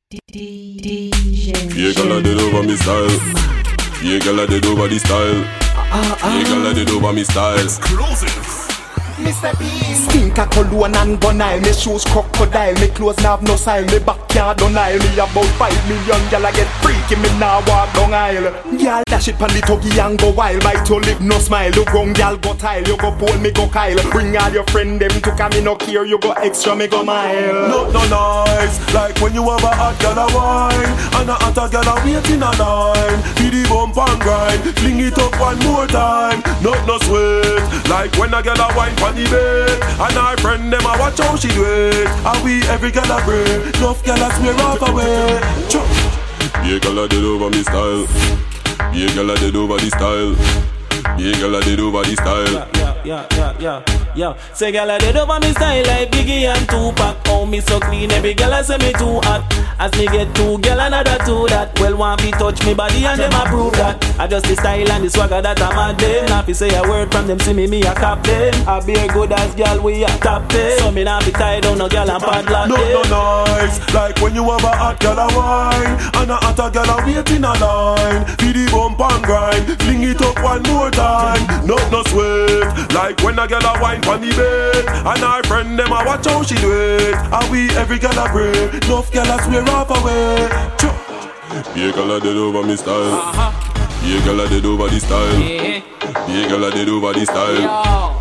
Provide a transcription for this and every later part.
Yeah, girl, I did over me style. Yeah, girl, I did over the style. Yeah, girl, I did over me style. Exclusive. Mr. Bean. Stink a cologne and gun aisle. Me shoes crocodile. Me clothes now have no style. Me backyard on aisle. Me about 5 million. Y'all I get freaky. Me now walk down aisle. Y'all dash it pan the tuggy and go wild. Bite your lip no smile. You wrong y'all go tile. You go pole me go Kyle. Bring all your friend them to come me no care. You go extra me go mile. No nice. Like when you have a hot girl a wine and a hotter girl a waiting a line. Be the bump and grind. Fling it up one more time. No sweat. Like when a girl a wine on the bed and our friend them a watch how she do it. And we every girl a pray. Enough girl a swear off away. Yeah, girl I did over me style. Yeah, girl I did over the style. Yeah, girl I did over the style. Yeah. Say girl I did over me style like Biggie and Tupac. Oh me so clean, every girl I say me too hot. As me get 2 girl another 2 that well want me touch me body and them approve that. I just the style and the swagger that I'm at them. Not be say a word from them see me a captain. I be a good as girl we a captain. So me not be tied on no girl and padlock. No nice. Like when you have a hot girl a wine and a hotter girl a waiting a line. Be the bump and grind. Fling it up one more time. No sweat. Like when a girl a wine on the bed and our friend them a watch how she do it. And we every girl a pray. Enough girl a swear off away. Yeah, girl I did over me style. Yeah, girl I did over the style. Yeah, girl I did over the style.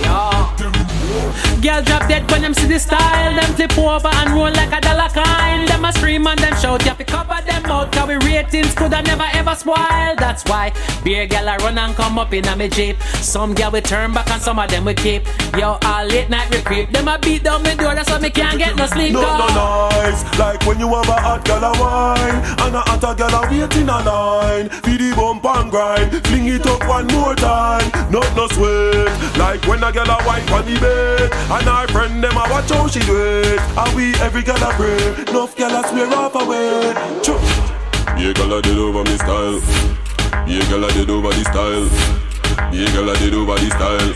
Girl drop dead when them see the style. Them flip over and roll like a dollar coin. Them a scream and them shout. You have to cover them out. Cause we ratings could have never ever spoil. That's why beer girl a run and come up in a me jeep. Some girl we turn back and some of them we keep. Yo, all late night we creep. Them a beat down me door. That's why me can't get no sleep. No nice. Like when you have a hot girl a wine and a hotter girl a waiting a line. Be the bump and grind. Fling it up one more time. No sweat. Like when a girl a wine on the bed and our friend them a watch how she do it. And we every girl a pray. Enough girl a swear off away. Yeah, girl I did over me style. Yeah, girl I did over the style. Yeah, girl I did over the style.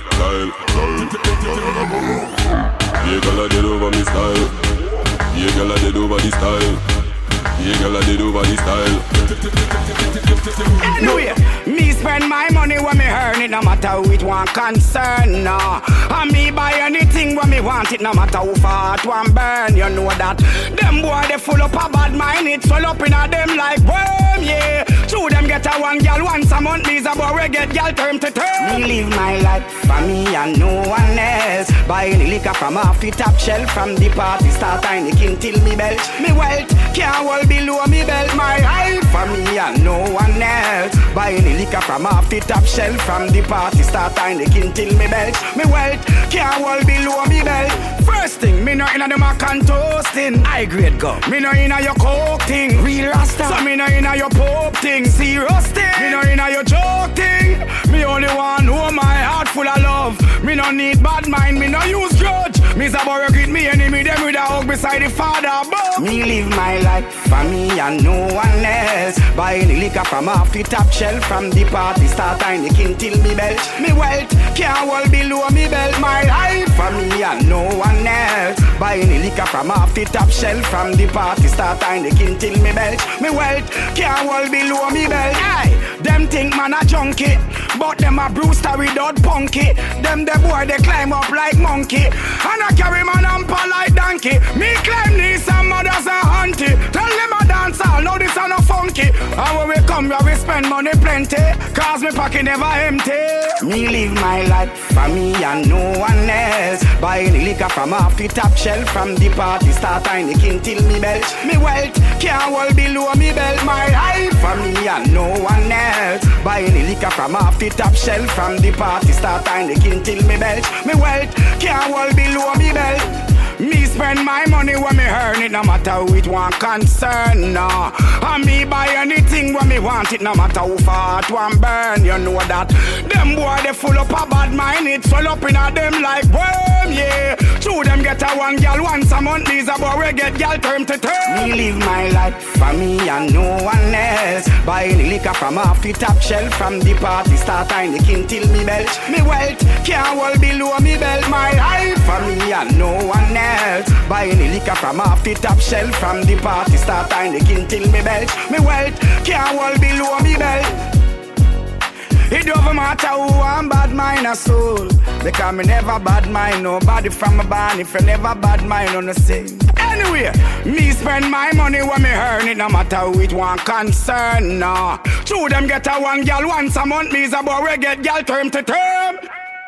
Yeah, girl I did over me style. Yeah, girl I did over the style. Yeah, girl I did over the style. Anyway, me spend my money when me earn it, no matter who it want concern, no. And me buy anything when me want it, no matter who far it want burn. You know that them boy they full up a bad mind, it's full up in a them like worm, yeah. Two them get a one girl once a month, me's a boy get girl term to term. Me live my life for me and no one else. Buy any liquor from off the top shelf, from the party start tiny king till me belt. Me wealth can't hold below me belt. My life for me and no one else. Buy any liquor from off the top shelf, from the party start tiny king till me belt. Me wealth can't hold below me belt. First thing, me no inna the mac and toasting. High grade go. Me no inna your coke thing. Real rasta. So me no inna your pop thing. Serious thing. Me no inna your joke thing. Me only want know my heart full of love. Me no need bad mind. Me no use grudge. Me's a boy greet me enemy. Them with a hug beside the father above. Me live my life for me and no one else. Buy any liquor from off the top shelf, from the party start tiny king till me belt. Me wealth can't hold below me belt. My life for me and no one else. Buy any liquor from off the top shelf, from the party start tiny king till me belt. Me wealth can't hold below me belt. Aye, them think man a junkie, but them a brewster without punky. Them the boy they climb up like monkey, and I carry man amper like donkey. Me climb knees and mothers and auntie. Tell them a dance all, know this a no funky. And when we come here we spend money plenty, cause me pocket never empty. Me live my life for me and no one else. Buy any liquor from off the top shelf, from the party start tiny king till me belt. Me wealth can't hold below me belt. My life for me and no one else. Buy any liquor from off the top shelf, from the party start tiny king till me belt. Me wealth can't hold below me belt. Me spend my money when me earn it, no matter who it want concern, no. And me buy anything when me want it, no matter who far it want burn. You know that them boy they full up a bad mind, it's full up in a them like worm, yeah. Two them get a one girl once a month, these a boy we get girl term to term. Me live my life for me and no one else. Buy any liquor from off the top shelf, from the party start tiny king till me belt. Me wealth can't hold below me belt. My life for me and no one else. Buy any liquor from off the top shelf from the party start time. They can till me belt. Me wealth can't hold below me belt. It don't matter who I'm bad mind or soul. Because me never bad mind nobody from a band. If you never bad mind on the same. Anyway, me spend my money when me earn it. No matter who it want concern, no. Two them get a one girl once a month. Me's a boy we get girl term to term.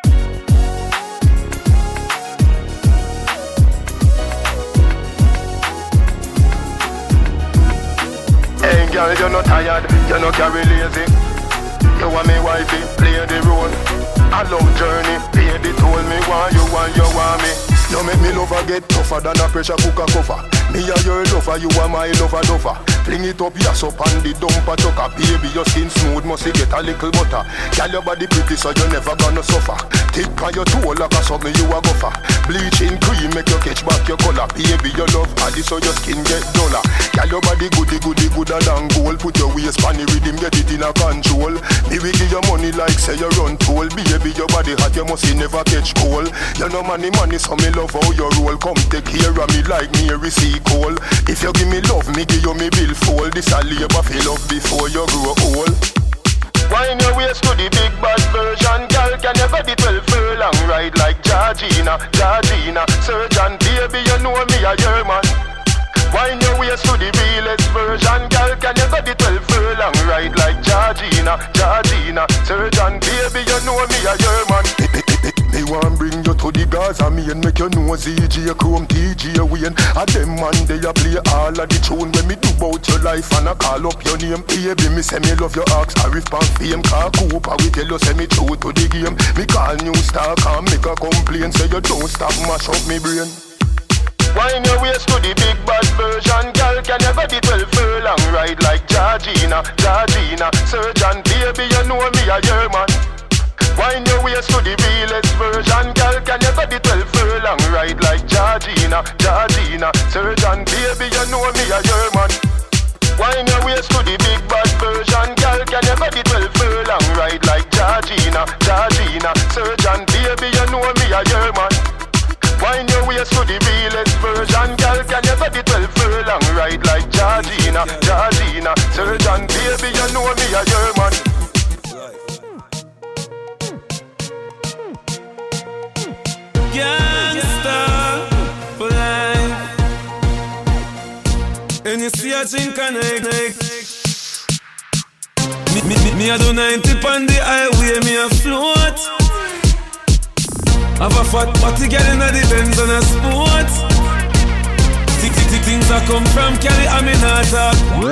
Hey girl, you're not tired, you're not carry lazy. You want me wifey, play the role. I love journey, baby told me why you want me. You make me lover get tougher than a pressure cooker cover. Me a your lover, you are my lover lover. Fling it up, yes up on the dumper chucker. Baby, your skin smooth, must get a little butter. Girl, your body pretty, so you never gonna suffer. Tip on your toe like a something you a gopher. Bleaching cream make you catch back your color. Baby, your love addy, so your skin get duller. Girl, your body goody gooder than gold. Put your waist on the rhythm, get it in a control. Me will give you money like say you run toll. Baby, your body hot, you must never catch cold. You know money, so me love how you roll. Come take care of me like Mary C. Cole. If you give me love, me give you me bill fold. This a labor for love before you grow old. Wind your waist to the big bad version. Girl, can you go the 12 furlong ride like Georgina? Surgeon, baby, you know me a your man. Wind your waist to the realest version. Girl, can you go the 12 furlong ride like Georgina? Surgeon, baby, you know me a your man. Me want bring you to the Gaza main. Make you know ZJ Chrome, TJ Wayne. A them man they a play all of the tune. When me do bout your life and I call up your name. Baby, me say me love your axe. Arif pan fame. Car Cooper, we tell you say me true to the game. Me call new star, can't make a complaint. Say you don't stop mash up me brain. Wind your waist to the big bad version. Girl, can you go the 12 furlong ride like Georgina? Surgeon, baby, you know me a your man. Wind your waist to the realest version. Girl, can you go the 12 furlong ride like Georgina? Surgeon, baby, you know me a your man. Wind your waist to the big bad version. Girl, can you go the 12 furlong ride like Georgina? Surgeon, baby, you know me a your man. Wind your waist to the realest version. Girl, can you go the 12 furlong ride like Georgina? Surgeon, baby, you know me a your man. Gangsta for life. And you see a thing connect. Me a do 90 on the highway, me a float. Have a fat party girl inna the Benz on a sport. Things that come from Cali, I mean not talk.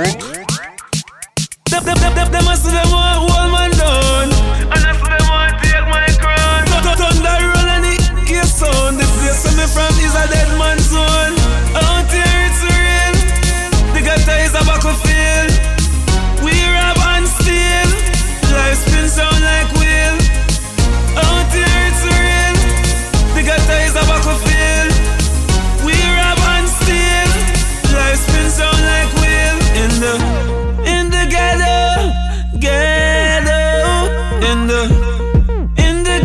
Them a see them want hold man down, and I see them want take my crown. Thunder roll and the ear sound. The place where me from is a dead man zone. Out here it's real. The gutter is a battlefield. We rob and steal. Life spins down like wheel. Out here it's real. The gutter is a battlefield. We rob and steal. Life spins down like wheel. In the ghetto, in the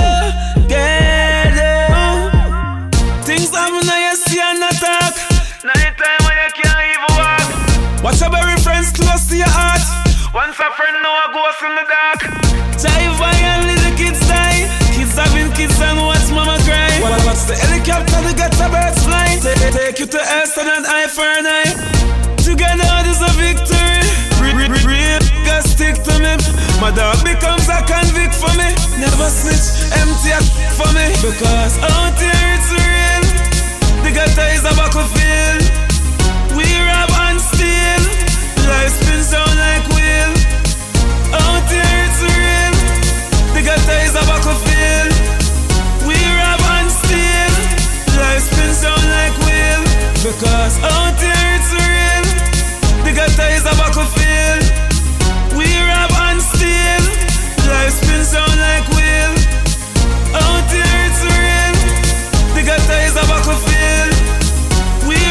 ghetto. Things happen now you see and attack. Nighttime when you can't even walk. Watch your very friends close to your heart. Once a friend now a ghost in the dark. Jive and little kids die. Kids having kids and watch mama cry. Watch the helicopter to get the birds flying. Take you to Elston and eye for an eye. Together there's a victory. Real nigga stick to me. My dog becomes a convict for me. Never switch empty for me. Because out here it's real. The gutter is a battlefield. We rob and steal. Life spins down like wheel. Out here it's real. The gutter is a battlefield. We rob and steal. Life spins down like wheel. Because out here it's real. The gutter is a battlefield. We rob and steal. Life spins down like wheel. Out here it's real. The gutter is a battlefield. We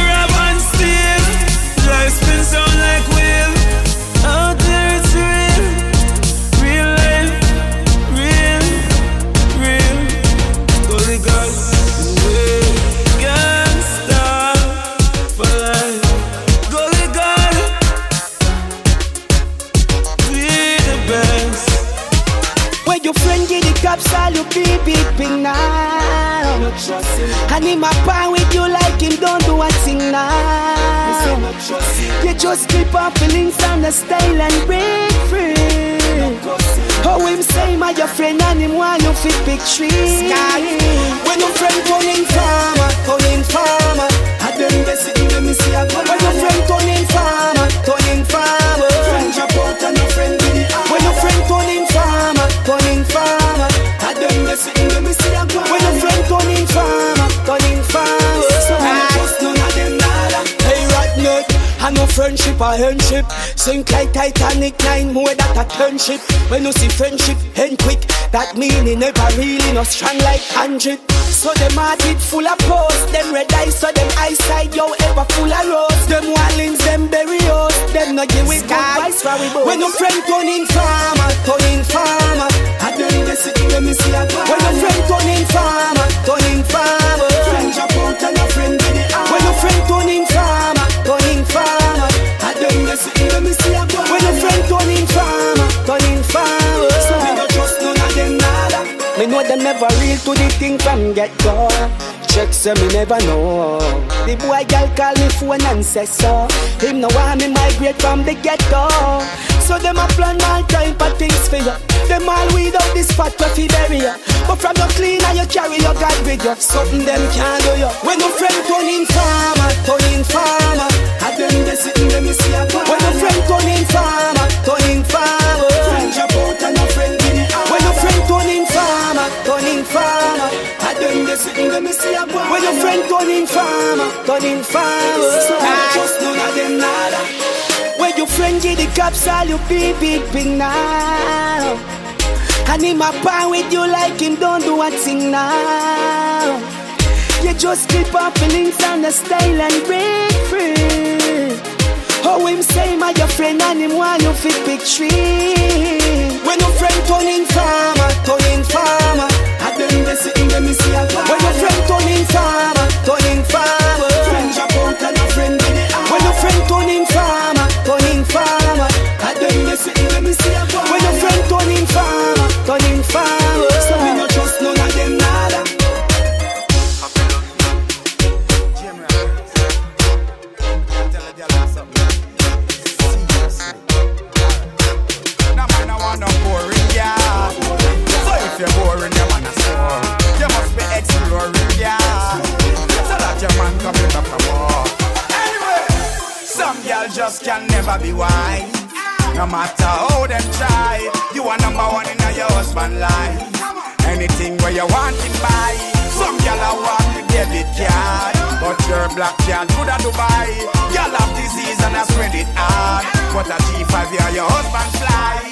And him a pan with you like him don't do a thing now. You just keep on feelings on the style and break free. Oh, him say my your friend and him want you fit big tree. When your friend turning farmer, I don't miss it, let me see a go. When your friend turning farmer, friend drop out and your friend with it. When your friend turning farmer, I don't miss it, let me see a go. When your friend turning farmer, so I just none of them nada. Hey, rat nut. I know friendship or handship. Sink like Titanic, 9 more that a turnship. When you see friendship end quick, that mean it never really not strong like 100. So them heart it full of posts. Them red eyes, so them eyesight yo ever full of rose. Them wallings, them berries, them not give with advice for we both. When your friend turning farmer, I don't miss it, let me see a go. When your friend turning farmer, friend drop out and your friend with it. When your friend turning farmer, I don't miss it, let me see a go. When your friend turning farmer, so me no trust none of them nada. Me know they never real to the thing from get-go. Check say me never know. The boy girl call me phone and say so. Him no want me migrate from the get-go. So them a plan all time for things for you. Them all weed out this spot where fi bury you. But from your clean and you carry your God with you. Something them can't do you. When your friend turning farmer, I don't miss it, let me see a go. When your friend turning farmer, friend drop out and your friend with it. When your friend turning farmer, I don't miss it, let me see a go. When your friend turning farmer, so I just none of them nada. When your friend get the cops, all you beeping now. And him a pan with you like him don't do a thing now. You just keep on feelings on the style and break free. Oh, him say my your friend and him want you fit big tree. When your friend turning farmer, I don't miss it, let me see a go. When your friend turning farmer, friend drop out and your friend with it. When your friend turning farmer, I don't miss it, let me see a go. When your friend turning farmer, so me no trust none of them nada. No boring, yeah. So if you're boring, you wanna score. You must be exploring, yeah. So that your man coming back from war. Anyway, some girl just can never be wise. No matter how them try, you are number one in your husband's life. Anything where you want it buy. Some girl are walk with debit card, but your black card could have Dubai. Girl have disease and I spread it hard. But a G5 year your husband fly.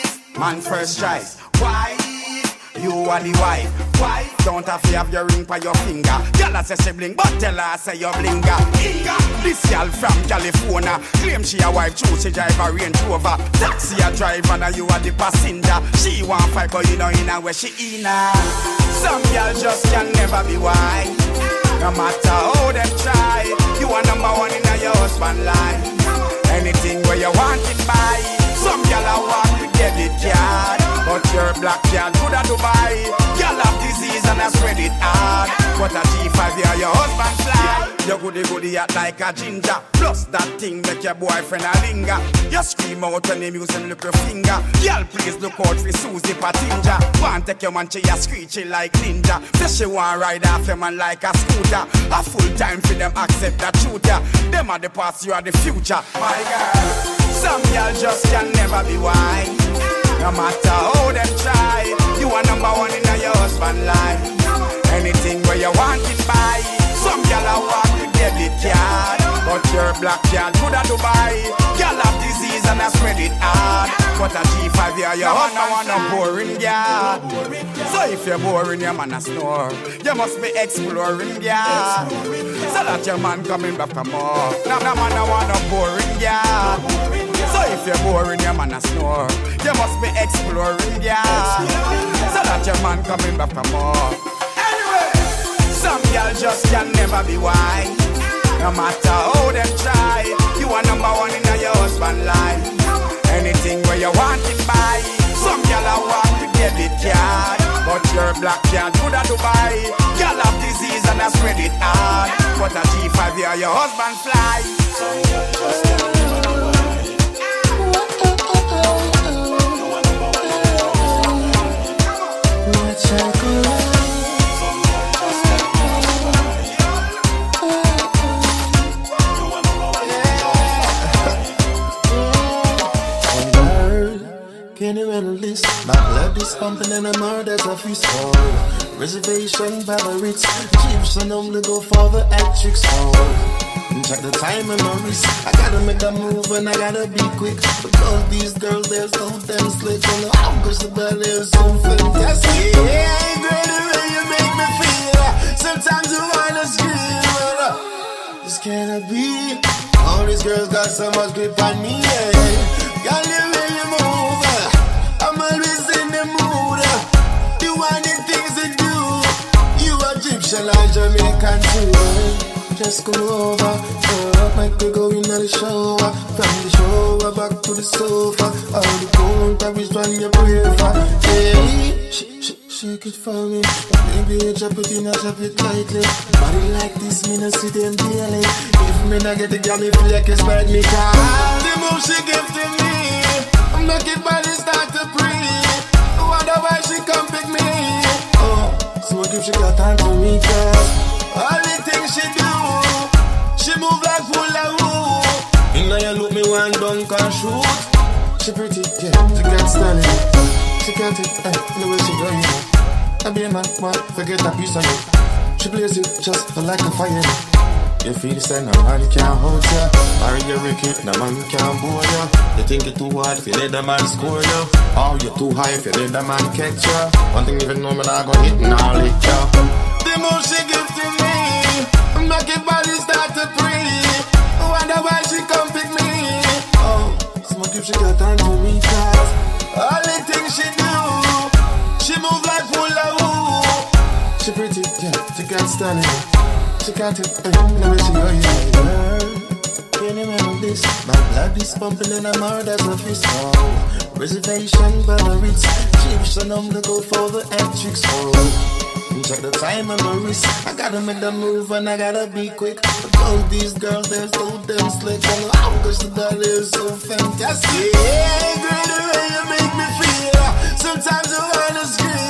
Man first choice, why? You are the wife, why? Don't have to have your ring by your finger. Girl a say she bling, but tell her say you blinger. Inga, this girl from California claim she a wife, true she drive a Range Rover. Taxi a driver and you are the passenger. She want fight but you know in where she in. Some girl just can never be wise. No matter how them try, you are number one in your husband's life. Anything where you want it buy. Some girl a walk with debit card, but your black card could have Dubai. Girl have disease and I spread it hard. But a G5 year your husband fly. You goody act like a ginger. Plus that thing make your boyfriend a linger. You scream out when him use him look your finger. Girl please look out for Susie Patinja. Want take your man she a screechy like ninja. Say she want ride off your man like a scooter. A full time for them accept that shooter. Them are the past, you are the future. My girl, some girl just can never be wise. No matter how them try, you are number one in your husband's life. Anything where you want it buy. Some girl a walk with debit card, but your black card could have Dubai. Girl have disease and I spread it hard. But a G5 year your husband no boring girl. So if you're boring, your man a snore. You must be exploring girl. So that your man coming back for more. No man no want no boring girl. So if you're boring, your man a snore. You must be exploring, yeah. So that your man coming back for more. Anyway, some girl just can never be wise. No matter how them try, you are number one in your husband's life. Anything where you want it buy. Some girl a walk with debit card, but Your black cat could have Dubai. Girl have disease and I spread it hard. But a G5 here, your husband fly. Some girl just can't live on the Can you handle this? My blood is pumping and I'm hard as a fist. Reservation by the Ritz. Chiefs and only go for the actrix. Check the time and my wrist. I gotta make a move and I gotta be quick. Because these girls, they're so damn slick. And the hours the belly is so fantastic. Yeah, girl, the way you make me feel. Sometimes you wanna scream. This cannot be. All these girls got so much grip on me. Girl, the way you move. I'm always in the mood. You want the things to do. You Egyptian or Jamaican too. Just come over, make me go in the shower. From the shower back to the sofa. All the cold Paris when you pray for. Hey, shake it for me. Baby, drop it in, I drop it lightly. Body like this, me no see them daily. If me not get the girl, me feel like it's bad me car. The move she give to me, make it body start to breathe. Otherwise she come pick me. Oh, so if she got time to me, girl. All the things she do, she move like hula hoop. You know you look me one dunk and shoot. She pretty, yeah, she can't stand it. She can't it, the way she going. I be a man, what, forget that piece of it. She blaze it just for like a fire. You feel the same, no man can't hold ya. Marry your Ricky, no man can't bore ya. You think you're too hard if you let the man score ya. Or you're too high if you let the man catch ya. One thing even know me not gonna hit and I'll lick ya. The more she give to me, make your body start to breathe. Wonder why she come pick me. Oh, smoke if she got time to me, cause all the things she do, she move like hula hoop. She pretty, yeah, she can't stand it. She can't it, let me see how you like. Can you handle this? My blood is pumping and I'm hard as a fist. Reservation by the Ritz. Chiefs and I'm to go for the actrix. Check the time and my wrist. I gotta make the move and I gotta be quick. Because these girls, they're so damn slick. And the hours the belly is so fantastic. Yeah, girl, the way you make me feel. Sometimes I wanna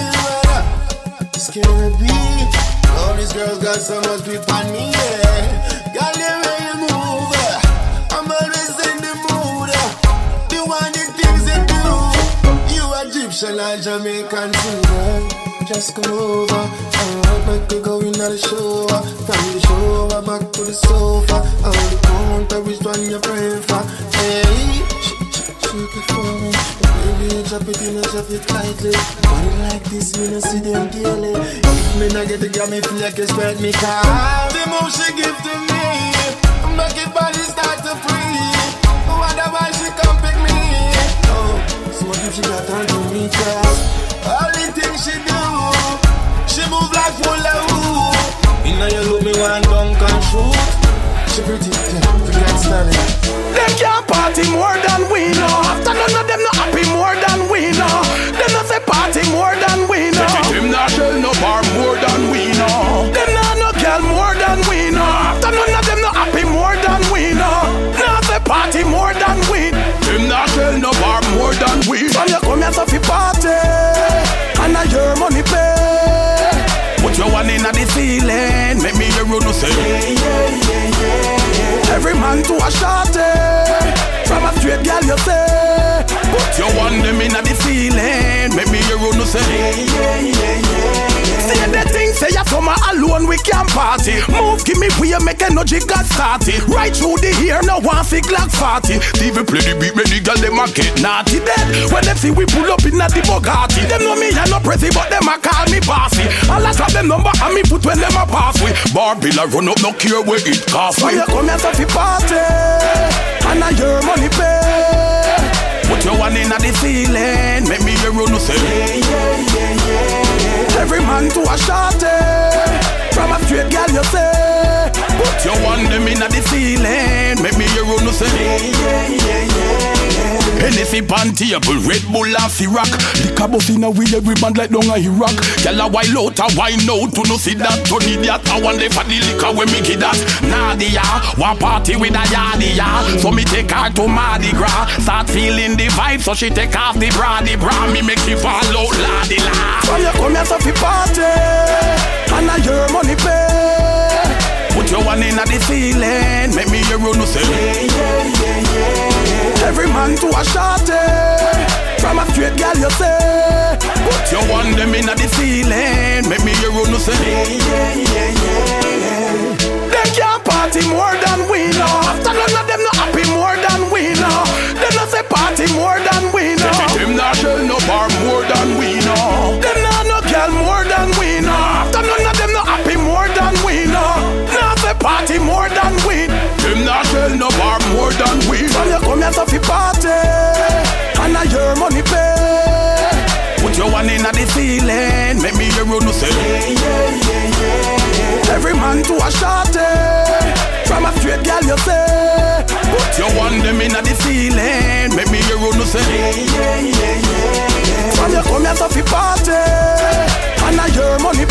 scream. This can't be. All these girls got so much grip on me, yeah. Girl, the way you move, I'm always in the mood. You want the things they do. You Egyptian or Jamaican too. Just come over, make me go in the shower. From the shower back to the sofa. All the cold Paris when you pray for. Hey, shake it for me. Baby, drop it in and drop it lightly. Body like this, me no see them daily. If me not get the girl, me feel like it's spread me car. The move she give to me, make it body start to breathe. Wonder why she come pick me. Oh, so what if she got time to me, cause all the things she do, she move like hula hoop. You know you look me one dunk and shoot. She pretty, yeah, you can't stand it. They can't party more than we know. After none of them not happy more than we know. They not say party more than we know. Them not shell no bar more than we know. Them not no girl more than we know. After none of them not happy more than we know. Not say party more than we. Them not shell no bar more than we. From you come here so fi party, and now your money pay. Put your one in at the ceiling, make me hear you no say yeah. Every man to a shorty, from a straight girl you say. Put your one them in at the ceiling, make me hear you no say yeah. Say the thing, say ya summer alone we can party. Move, give me way, make energy got started. Right through the ear, no one fi Glock 40. TV play the beat, make the girl them a get naughty dead. When them see we pull up in a the Bugatti, them know me I no prezi, but them a call me bossy. All I drop them number and me put when them a pass we. Barbilla run up, no care where it cost we. So you come here so fi party, and now your money pay. Put your one in at the ceiling, make me hear you no say yeah. Every man to a shorty, from a straight girl you say. Put your one them in at the ceiling, make me hear you no say yeah. Hennessy pan table, Red Bull and Ciroc. Liquor bus in a way every band like down a Iraq. Gyal a wild out a wine out to no see that. Turn idiot, I want for the liquor when me get that. Nadia, one party with a yardia. So me take her to Mardi Gras. Start feeling the vibe, so she take off the bra. The bra me make it fall out, la di la. So you come here so fi party, and I your money pay. Put your one in at the ceiling, make me hear you no say yeah, yeah, yeah, yeah. Every man to a shorty, from a straight girl you say. Put your one them in at the ceiling, make me hear you no say yeah, yeah, yeah, yeah. They can't party more than we know. After none of them not happy more than we know. They not say party more than we know. Them not shell no bar more than we know. Them not no girl more than we know. After none of them not happy more than we know. Not say party more than we. Them not shell no bar more than we. So you come here so fi party, and I your money pay. Put your one in at the ceiling, make me hear you no say yeah, yeah, yeah, yeah. Every man to a shorty, from a straight girl you say. Put your one them in at the ceiling, make me hear you no say yeah, yeah, yeah, yeah. So you come here so fi party, and I your money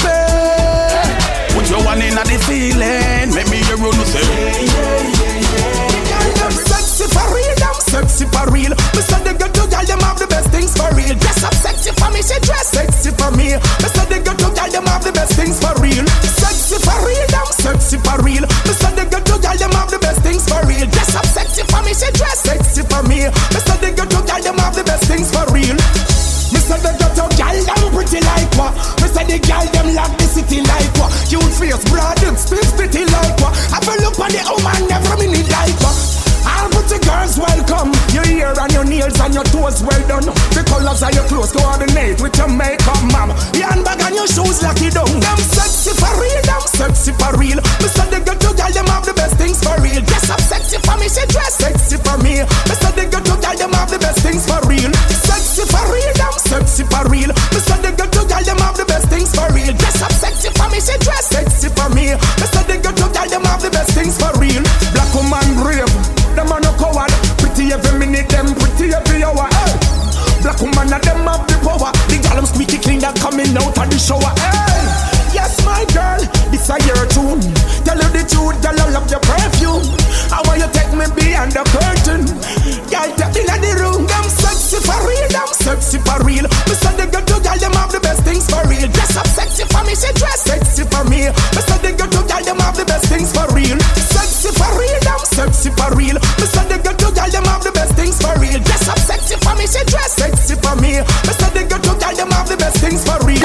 pay. Put your one in at the ceiling, make me hear you no say yeah, yeah, yeah, yeah. I'm sexy for real, I'm sexy for real. Me say they get to girl, them have the best things for real. Dress up sexy for me, she dress sexy for me. Me say they get to girl, them have the best things for real. Sexy for real, I'm sexy for real. Me say they get to girl, them have the best things for real. Dress up sexy for me, she dress sexy for me. Me say they get to girl, them have the best things for real. Me say they get to girl, them pretty like what? Me say the girl, them lock the city like what? Cute face, broad, them spit pretty like what? I feel look on the woman every minute like what? All pretty girls welcome. Your hair and your nails and your toes well done. The colors of your clothes coordinate with your makeup, mama. Your handbag and your shoes lock it down. Them sexy for real, them sexy for real. Me say they get to girl, them have the best things for real. Dress up sexy for me, she dress sexy for me. Me say they get to girl, them have the best things for real. Sexy for real, them sexy for real. Me say they get to girl, them have the best things for real. Dress up sexy for me, she dress sexy for me. Me say they get to girl, them have the best things for real. Black woman brave. Them are no coward. Pretty every minute, them pretty every hour. Hey. Black woman and them have the power. The girl them squeaky clean that coming out of the shower. Hey. Yes, my girl, this a your tune. Tell you the truth, girl, I love your perfume. I want you take me behind the curtain. Girl, take me in the room. Them sexy for real, them sexy for real. Me say they go to girl, them have the best things for real. Dress up sexy for me, she dress sexy for me. Me say they go to girl, them have the best things for real. Sexy for real, them sexy for real. Me say they go to girl, them have the best things for real. Dress up sexy for me, she dress sexy for me. Me say they go to girl, them have the best things for real.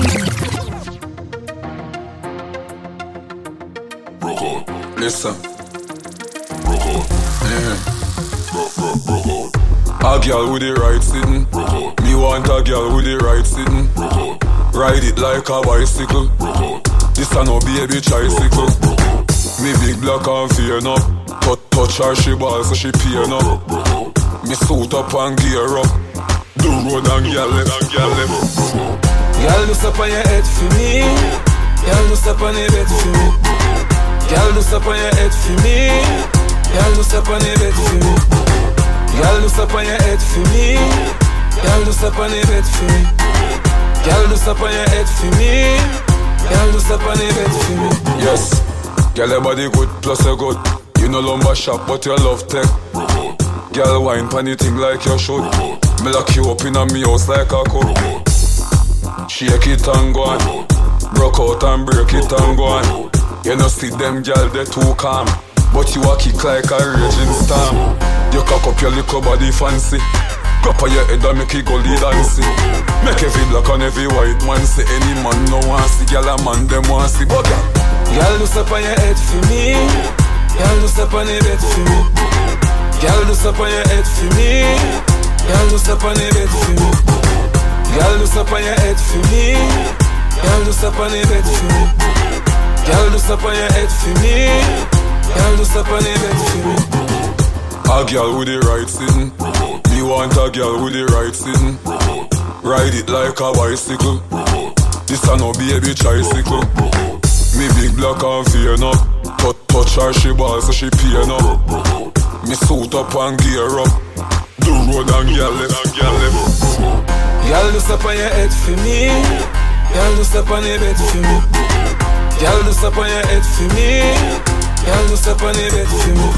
Listen, a girl with the right sitting. Me want a girl with the right sitting. Ride it like a bicycle. This a no baby tricycle. Me big black and fear no. Touch her she ball so she peer no. Me suit up and gear up. Do road and girl left. Girl do step on your head for me. Girl do step on your bed for me. Girl do step on your head for me. Girl do step on your bed for me. Girl do step on your head for me. Girl do step on your bed for me. Girl do step on your head for me. Girl do step on your bed for me. Yes, girl your body good plus you good. You no lumber shop but you love tech. Girl wine pan the thing like you should. Me lock you up in a me house like a cook. Shake it and go on. Broke out and break it and go on. You know see them girl they too calm, but you a kick like a raging storm. You cock up your little body fancy. Grab on your head and make it go lead dancing. Make every black and every white man see. Any man no want see, girl a man them want see. But girl do step on your head for me. Girl do step on your bed for me. Girl do step on your head for me. Girl do step on your bed for me. Girl do step on your head for me. Girl do step on your bed for me. Girl do step on your head for me. Girl do step on your bed for me. A girl with the right sitting. Me want a girl with the right sitting. Ride it like a bicycle. This a no baby tricycle. Me big black and fear no. Touch her she ball so she peer no. Me suit up and gear up. Do road and girl left. Girl, just up on your head for me. Girl, just up on your bed for me. Girl, just up on your head for me. Girl, just up on your bed for me.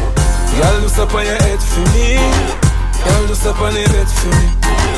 Girl, just up on your head for me. Girl, just up on your bed for me.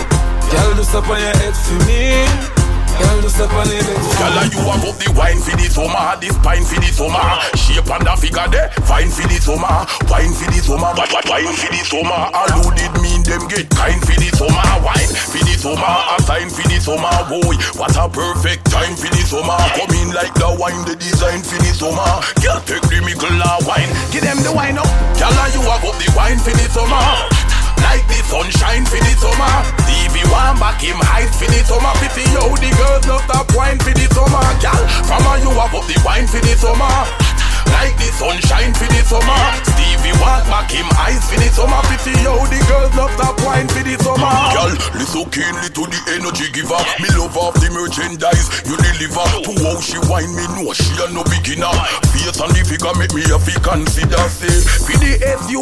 Girl, just up on your head for me. Girl, just up on your bed for me. Girl, you have up the wine for the summer, the spine for the summer. Shape and the figure there, fine for the summer. Wine for the summer, wine for the summer. All who did mean them get kind for the summer. Wine for the summer, a sign for the summer. Boy, what a perfect time for the summer. Come in like the wine, the design for the summer. Girl, take the mickle wine, give them the wine up. Girl, you have up the wine for the summer. Like the sunshine for the summer. TV one back him height for the summer. Pity yo, the girls love stop wine for the summer. Girl, from her you have up the wine for the summer. Like the sunshine for the summer. Stevie walk back him eyes for the summer. Pity yo, the girls love stop wine for the summer. Girl, listen keenly to the energy giver. Me love off the merchandise you deliver. To how she wine me know she a no beginner. Face and the figure make me a fi consider. Say, for the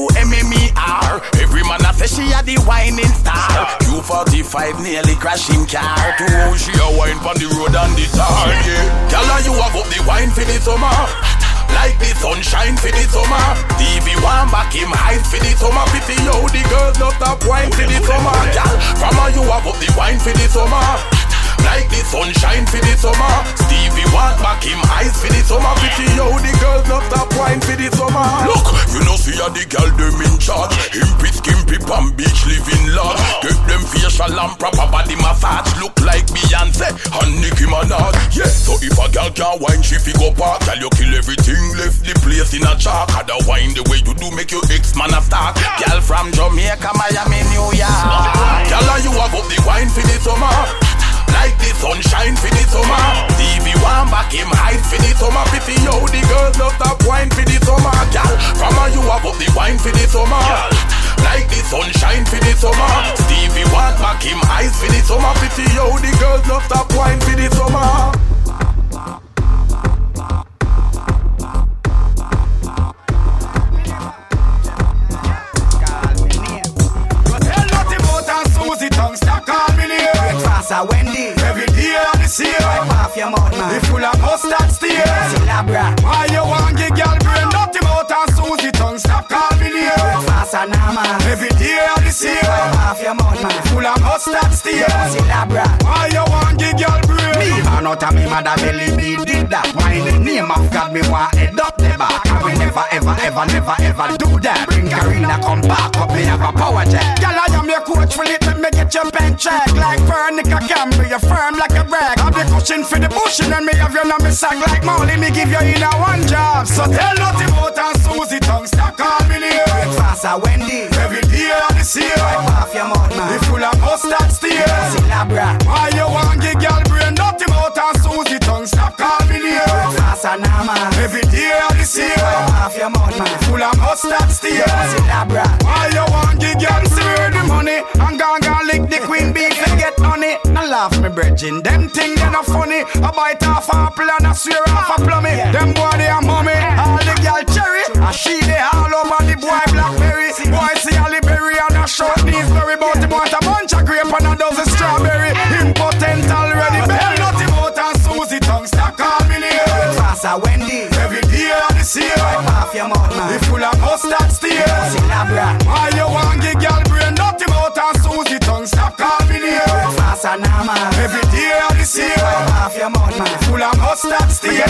SUMMER. Every man a say she a the whining star. Q45 nearly crashing car. To how she a wine pon the road and the tar. Yeah, girl, you have up the wine for the summer. Like the sunshine for the summer. TV one back him height for the summer. Pity yo, the girls not stop wine for the summer. Girl, from her you have up the wine for the summer. Like the sunshine for the summer. Stevie walk back him eyes for the summer. Pity yo, the girls not stop wine for the summer. Look, you know see how the girl them in charge. Himpy, skimpy, Palm Beach living large. Get them facial and proper body massage. Look like Beyonce and Nicki Minaj. Yeah, so if a girl can't wine, she fi go park. Tell you kill everything, left the place in a chalk. Had a wine the way you do make your ex-man a start. Girl from Jamaica, Miami, New York. Girl, you have up the wine for the summer. Like the sunshine for the summer. TV one back him height for the summer. Pity yo, the girls love stop wine for the summer. Girl, from her you have up the wine for the summer. Like the sunshine for the summer. Stevie one back him eyes for the summer. Pity yo, the girls love stop wine for the summer. Wendy, every day of this year, wipe off your mouth, man. It's full of mustard steer. Syllabra. Why you want get girl brain dirty mouth and Susie tongue? Stop calling me here. Faster now, man. Every day of this year, wipe off your mouth, man. Full of mustard steer. Syllabra. Why you want get girl brain? Me man out of me mother belly, me did that. Why in the name of God me want head up the back? I will never ever do that. Bring Karina come back up, me have a power jet. Girl, I am your coach, will it let me get your pen check like Pernica. Can be a firm like a rag. Have the cushion for the bushing and me have you on me sack like Molly. Me give you in a one job. So tell nothing about and Susie tongue. Stop calling me here. Faster Wendy. Every day of this year. Wipe off your mouth, man. It's full of mustard steer. Syllabra. Why you want get girl brain nothing about and Susie tongue? Stop calling me here. Faster now, man. Every day of this year. Wipe off your mouth, man. Full of mustard steer. Syllabra. Why you want get girl steer the money? I'm gonna lick the queen bee and get honey. I laugh me bridging, them things they not funny. A bite off a apple and a swear off a plummy. Them boy they a mommy, all the girl cherry. A she they all over the boy blackberry. Boy see Halle Berry and a short knees berry. But him want a bunch of grape and a dozen strawberry. Impotent already, bell nothing out and Susie tongue. Stop calling me here. Faster Wendy, every day of this year. Wipe off your mouth, man. It's full of mustard steer. Syllabra. Why you want get girl brain nothing out and Susie tongue? Stop calling me here. Faster now, man. Every day of this year. Wipe off your mouth, man. Full of mustard steer.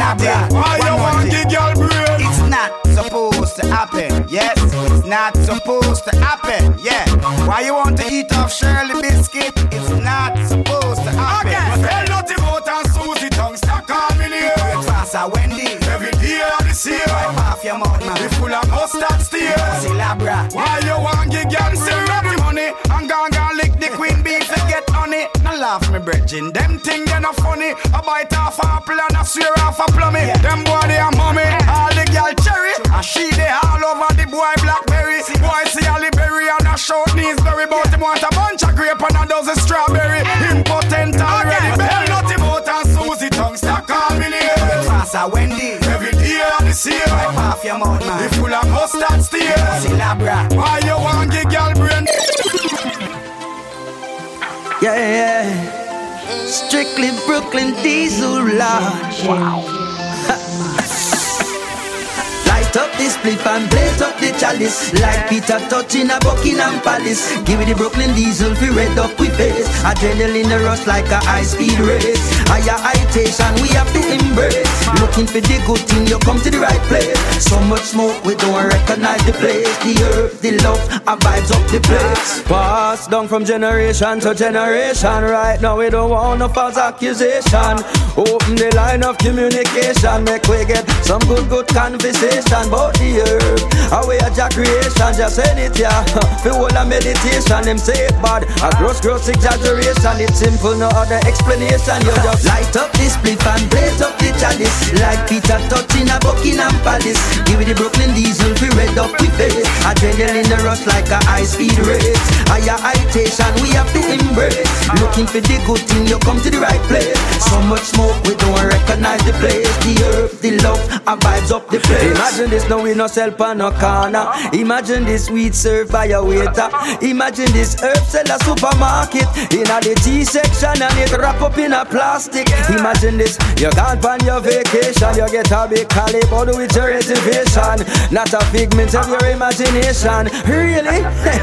Why you want get girl brain? It's not supposed to happen. Yes, it's not supposed to happen. Yeah. Why you want to eat off Shirley biscuit? It's not supposed to happen. Okay. Tell nothing about and Susie tongue. Stop calling me here. Faster Wendy. Every day of this year. Wipe off your mouth, man. It's full of mustard steer. Syllabra. Why you want get girl steer money? I'm gonna lick the queen bee to get honey. Now laugh me bridging, them things they not funny. A bite off a apple and a swear off a plummy. Them boy they a mommy, all the girl cherry. A she they all over the boy blackberry. Boy see Halle Berry and a short knees berry. But him want a bunch of grape and a dozen strawberry. Impotent already, bell nothing out and Susie tongue. Stop calling me here. Faster Wendy, every day of this year. Wipe off your mouth, man. It's full of mustard steer. Syllabra. Why you want get girl brain? Yeah. Strictly Brooklyn Diesel Lodge. Wow. Light up this spliff and blaze up the chalice, like Peter touching a Buckingham Palace. Give it the Brooklyn Diesel, fi red up we face. Adrenaline rush like a high-speed race. Higher citation we have to embrace. Looking for the good thing, you come to the right place. So much smoke, we don't recognize the place. The earth, the love, our vibes up the place. Passed down from generation to generation. Right now we don't want no false accusation. Open the line of communication, make we get some good conversation about the earth. How we a Jah creation, just send it, yeah. Feel all a meditation, them say it bad. A gross exaggeration, it's simple, no other explanation. You just light up this spliff and blaze up the chalice, like Peter touching a Buckingham Palace. Give it the Brooklyn Diesel, we red up we face. Adrenaline the rush like a high-speed race. Higher citation we have to embrace. Looking for the good thing, you come to the right place. So much smoke, we don't recognize the place. The earth, the love, our vibes up the place. Imagine this, no we no sell pan no corner. Imagine this weed served by a waiter. Imagine this herb sell a supermarket. In a the tea section and it wrap up in a plastic. Imagine this, you gone on your vacation. You get a big caliber with your reservation. Not a figment of your imagination. Really?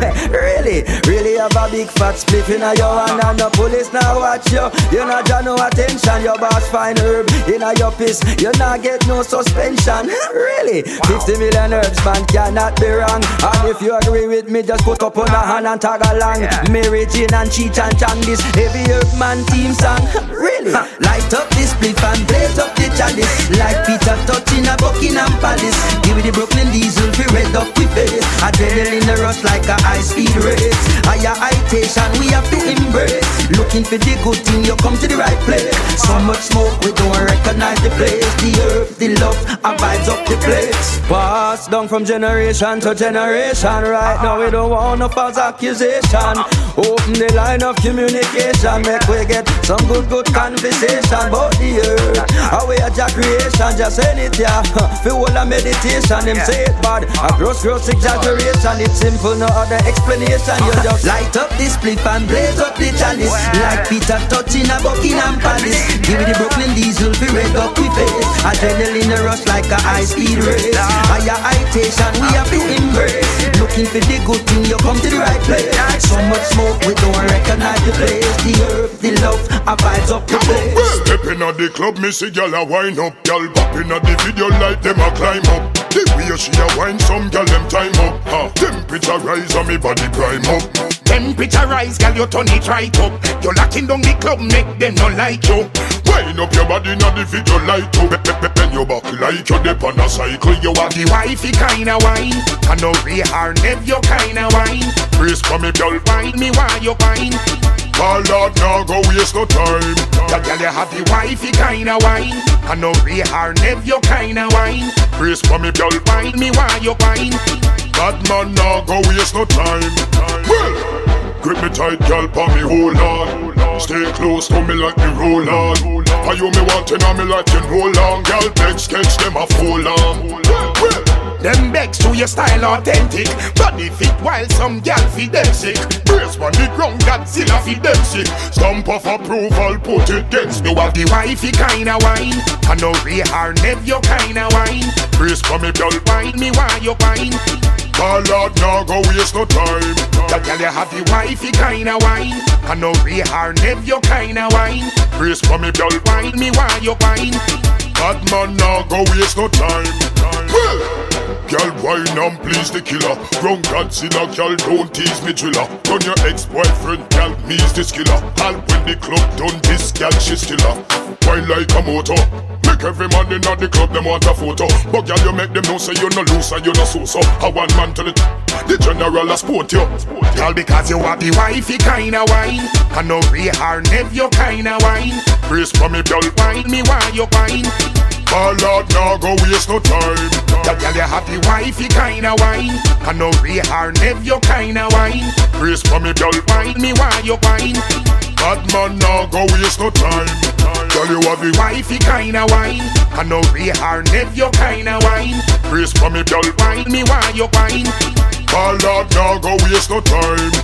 Really have a big fat spliff in your hand and the police now watch you. You not draw no attention. Your boss find herb in your piss. You not get no suspension. Really? 50 million herbs man cannot be wrong. And if you agree with me, just put up on a hand and tag along. Mary Jane and Cheech and Chang, this heavy herb man team song. Really? Light up this spliff and blaze up the chalice, like Peter touching a Buckingham Palace. Give it the Brooklyn Diesel, we red up we face. Adrenaline the rush like a high-speed race. Higher citation we have to embrace. Looking for the good thing, you come to the right place. So much smoke, we don't recognize the place. The earth, the love, our vibes up the place. Passed down from generation to generation. Right now we don't want no false accusation. Open the line of communication, make we get some good conversation about the earth. How we a Jah creation, just send it, yeah. Feel all a meditation, them say it bad. A gross exaggeration, it's simple, no other explanation. You just light up this spliff and blaze up the chalice, like Peter touching a Buckingham Palace. Give me the Brooklyn Diesel, we red up we face. Adrenaline rush like a high-speed race. Higher citation we have to embrace. Looking for the good thing, you come to the right place. So much smoke, we don't recognize the place. The earth, the love, our vibes up the place. Stepping at the club, me see gyal a wine up. Gyal popping at the video like them a climb up. The way she a wine, some gyal them time up. Temperature rise and me body prime up. Temperature rise, gyal you turn it right up. You locking down the club, make them no like you. Wind up your body na the video light up. Bend your back like you dip on a cycle. You are the wifey kinda wine, and no real hard nev your kinda wine. Brace for me, gyal, Wine me while you wine. Call out now, go waste no time. That girl you have the wifey kinda wine, and no real hard nev your kinda wine. Brace for me, gyal, Wine me while you wine. bad man now, go waste no time. Well, grip me tight, gyal, pa me hold on. Stay close to me like me roll on. For you me wanting on me like you roll on. Gyal, beg sketch them a full on. Well, them begs to your style authentic. Body fit while some gal feed them sick. brace on the ground, Godzilla feed them sick. Stamp of approval, put it against me. You have the wifey kinda wine, and no real hard nev your kinda wine. Brace for me, gyal, Wine me while you wine. call out now, go waste no time. That girl you have the wifey kinda wine, and no real hard nev your kinda wine. Brace for me, gyal, Wine me while you wine. bad man now, go waste no time. Well, gyal, wine and please the killer. Wrong Godzilla, gyal, don't tease me driller. Done your ex-boyfriend, gyal, me's the skiller. All when the club done this, gyal, she still up. Wine like a motor. Make every man in the club, them want a photo. But gyal, you make them know say you no loose and you no so-so. A one man to the general a sport you. Girl, because you have the wifey kinda wine, and no real hard nev your kinda wine. Brace for me, gyal, Wine me while you wine. call out now, go waste no time. That girl you have the wifey kinda wine, and no real hard nev your kinda wine. Brace for me, gyal, Wine me while you wine. bad man now, go waste no time. Gyal, you have the Wifey kinda wine, and no real hard nev your kinda wine. brace for me, gyal, Wine me while you wine. call out now, go waste no time. That girl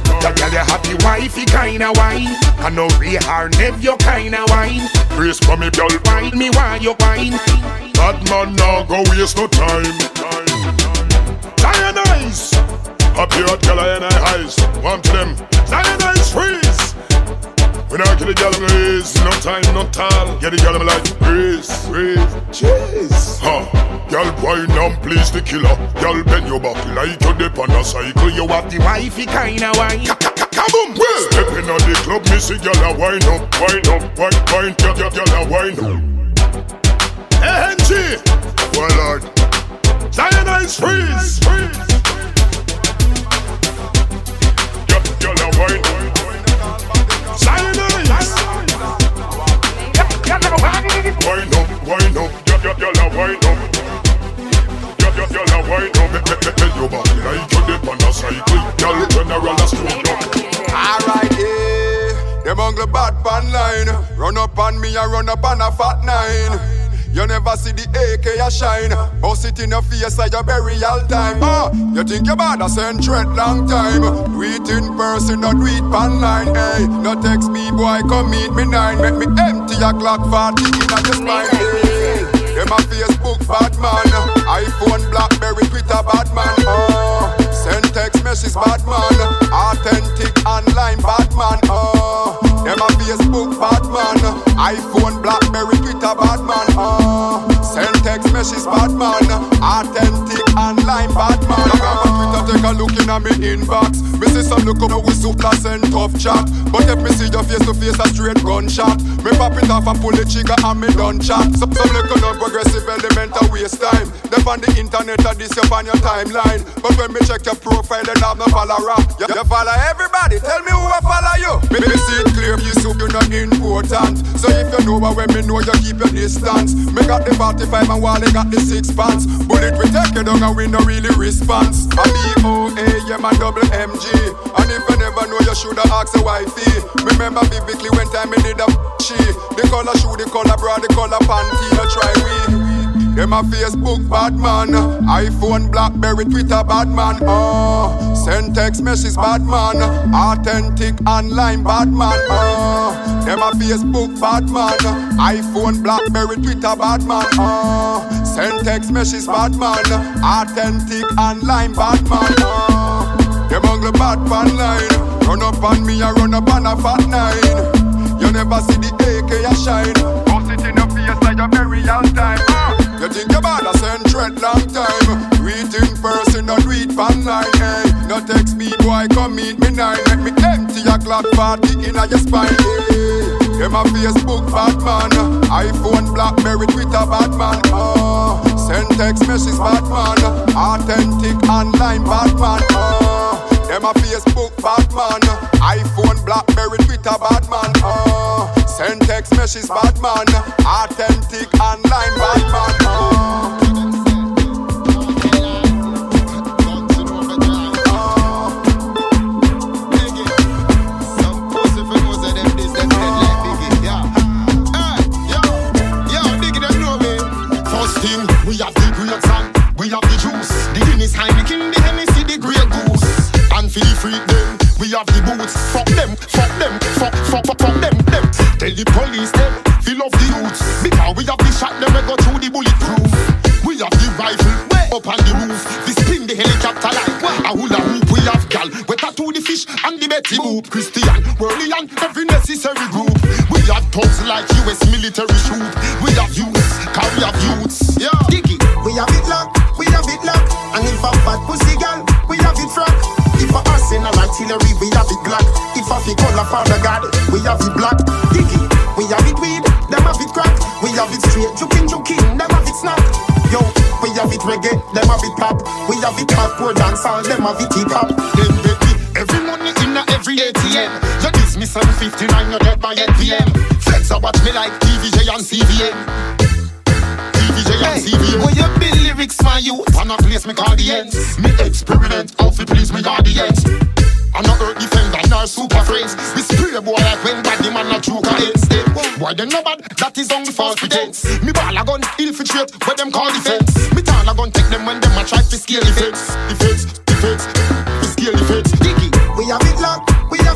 Girl, you have the wifey kinda wine. I know real hard nev your kinda wine. Brace for me, girl. Wine me while you wine. Bad man now go waste no time. Zionize. Happy hot girl and I eyes. Warm to them. Zionize freeze. When I kill the girl, I'm raise. No time, no tall. Get the girl, I'm like raise. Cheese. Girl, wine and please the killer. Girl, bend your back like you dip on a cycle. You have the wifey kinda wine. Kaboom! Step in on the club, me see girl a wine up, wine up, wine, girl a wine up. ANG, well Lord, Zionize freeze. Girl a wine up. Zionize. Wine up, girl a wine up. Girl a wine up, bend your back like you dip on a cycle. Girl, general a stroke up. Alright, them uncle bad pan line. Run up on me and run up on a fat nine. You never see the AK a shine. Bust it in your face like your burial time. You think you bad a send threat long time. Do it in person, not do it pan line. Hey, no text me boy, come meet me 9. Make me empty a Glock 40 in your spine. Hey, them a Facebook bad man. iPhone, Blackberry, Twitter bad man. Send text messages bad man. Authentic online bad man. Them a Facebook bad man. iPhone, Blackberry, Twitter bad man. Send text messages bad man. Authentic online bad man. Log on my Twitter, take a look in at me inbox. Me see some look up with suplas and tough chat. But if me see your face to face a straight gunshot, me pop it off and pull the trigger and me done chat. Some look on progressive element a waste time. They on the internet and this up on your timeline. But when me check your profile, then have no follower. You follow everybody, tell me who I follow you. Me see it clear, you so you're not important. So if you know when me know you keep your distance. Me got the 45 and Wally got the 6 pants. Bullet we take you down and we no really response. A B-O-A-M and double MG. And if you never know you shoulda ask a wifey. Remember vividly when time me did a she. The color shoe, the color bra, the color panty. You try we. Them a Facebook bad man. iPhone, Blackberry, Twitter bad man. Send text messages bad man. Authentic online bad man. Them a Facebook bad man. iPhone, Blackberry, Twitter bad man. Send text messages bad man. Authentic online bad man. Them uncle bad pan line. Run up on me and run up on a fat nine. You never see the AK a shine. Bust it in your face like your burial time. You think you bad a send threat long time. Do it in person, not do it pan line. Hey, no text me boy, come meet me 9. Make me empty a Glock 40 in your spine. Hey, them a Facebook bad man. iPhone, Blackberry, Twitter bad man. Send text messages bad man. Authentic online bad man. Them a Facebook bad man. iPhone, Blackberry, Twitter bad man. Send text messages bad man. Authentic online bad man. First thing, we have the great song, we have the juice, the Guinness, Heineken, the Hennessy, the Grey Goose. And feel free them, we have the boots. Fuck them, fuck them, fuck them. Tell the police them, fill off the youths. Because we have the shot them, we go through the bulletproof. We have the rifle, up on the roof. We spin the helicopter like a hula hoop. We have gal, we tattoo the fish and the Betty Boop. Christian, Worley and every necessary group. We have thugs like US military troop. We have youths, cause we have youths. Yeah, Diggy, we have it locked, we have it locked. And if a bad pussy gal, we have it frack. If a arsenal artillery, we have it black. If a fi color Father God, we have it black. Diggy, we have it weed, them have it crack. We have it straight, juking, them have it snack. Yo, we have it reggae, them have it pop. We have it hardcore dancehall, them have it hip hop. Then baby, every money in a every ATM. You dismiss 759, you're dead by 8 PM. Flex a watch me like TVJ and CVM. Hey, when you build lyrics for you, wanna place me audience. Me experiment, how to please me audience. I'm not earth defender, nor super friends. We spray boy like when body man not true heads. Why they no bad, that is only false pretense. Me ball a gun, infiltrate, what them call defense. Me tall a gun, take them when them a try to scale the fence. The fence, we scale the fence. Diggy, we have it locked, we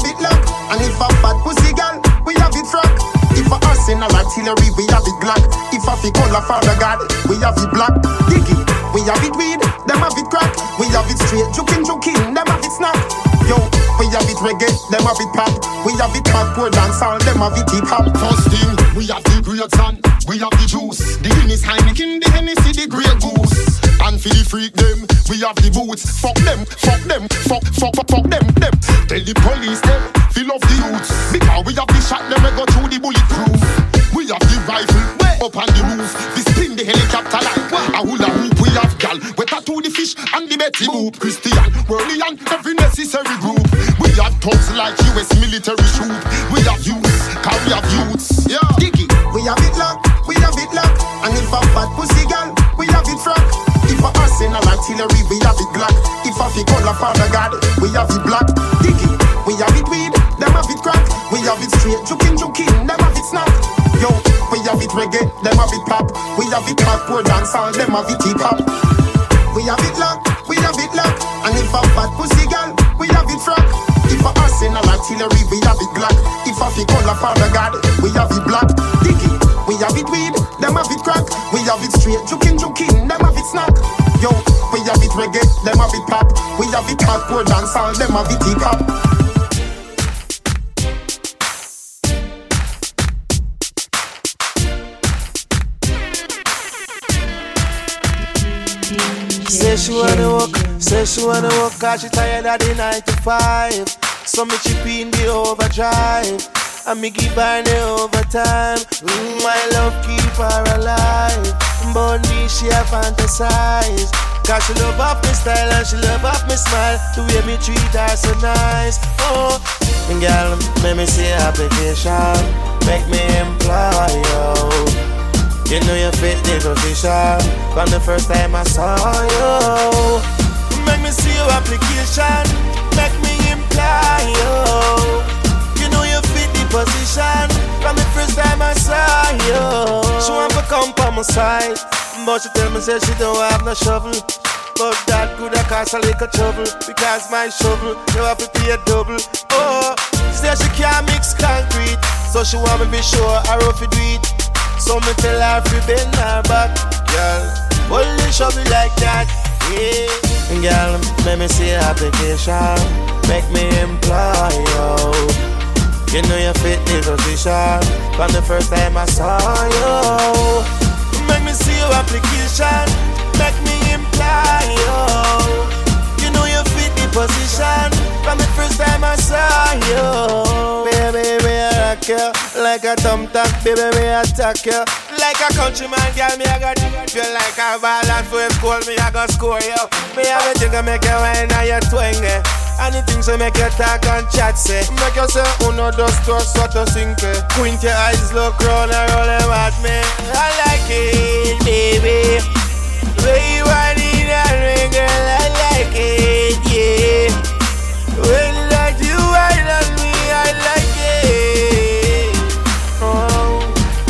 arsenal artillery, we have it black. If I fi color Father God, we have it black. Diggy, we have it weed, them have it crack. We have it straight, juking, them have it snap. Yo, we have it reggae, them have it pop. We have it hardcore dancehall, them have it hip hop. First thing, we have the great sun, we have the juice. The Guinness, Heineken, the Hennessy, the Grey Goose. And for the freak them, we have the boots. Fuck them, fuck them. Tell the police them, fill off the youths. Because we have the shot, them we go through the bulletproof. We have the rifle, way up on the roof. We spin the helicopter like a hula hoop. We have gal, we tattoo the fish and the Betty Boop. Christian, Worley and every necessary group. We have thugs like US military troop. We have youths, cause we have youths. Yeah, Diggy, we have it locked, we have it locked. And if a bad pussy gal, we have it frack. If a arsenal artillery, we have it black. If a fi color Father God, we have it black. Diggy, we have it weed, them have it crack. We have it straight, juking, them have it snap. Yo, we have it reggae, them have it pop. We have it hardcore dancehall, them have it hip hop. We have it locked, we have it locked. And if a bad pussy gal, we have it frack. If a arsenal artillery, we have it black. If a fi color Father God, we have it black. Diggy, we have it weed, them have it crack. We have it straight, juking, them have it snack. Yo, we have it reggae, them have it pop. We have it hardcore dancehall, them have it hip hop. Say she wanna walk, cause she tired of the 9 to 5. So me chip in the overdrive, and me give her the overtime. My love keep her alive, but me she a fantasize. Cause she love up me style and she love up me smile. The way me treat her so nice. Oh, girl, make me see application, make me employ you. You know you fit the position from the first time I saw you. Make me see your application, make me imply you. You know you fit the position from the first time I saw you. She want to come on my side, but she tell me say she don't have no shovel. But that could have cost a little trouble, because my shovel, you have to pay a double. Oh, say she can't mix concrete, so she want me be sure I rough it do it. So me tell her to bend her back, girl. Hold the shovel like that, yeah. Girl, make me see application, make me employ you. You know you fit the position from the first time I saw you. Make me see your application, make me employ you. You know you fit the position from the first time I saw you. Baby, me I rock you like a thumbtack, baby, me attack you like a countryman, girl, me I got you like a ball and for school, me I got score you. Me have a thing to make you wine and you twang it. Anything so make you talk and chat say. Make you say, uno, dos, tres, cuatro, cinco. Quint your eyes, look round and roll them at me. I like it, baby. Way you want it and ring, girl, I like it, yeah. When like you wine on me, I like it. Oh,